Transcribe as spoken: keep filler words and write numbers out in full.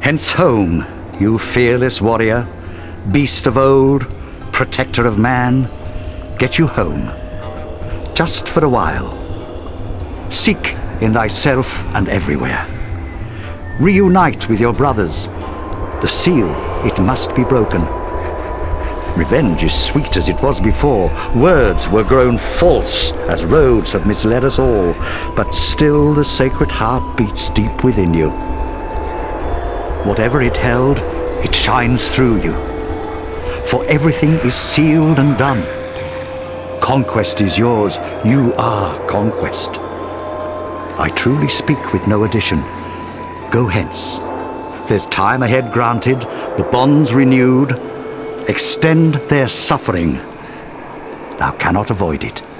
Hence home, you fearless warrior, beast of old, protector of man. Get you home, just for a while. Seek in thyself and everywhere. Reunite with your brothers. The seal, it must be broken. Revenge is sweet as it was before. Words were grown false as roads have misled us all. But still the sacred heart beats deep within you. Whatever it held, it shines through you. For everything is sealed and done. Conquest is yours. You are conquest. I truly speak with no addition. Go hence. There's time ahead granted, the bonds renewed. Extend their suffering. Thou cannot avoid it.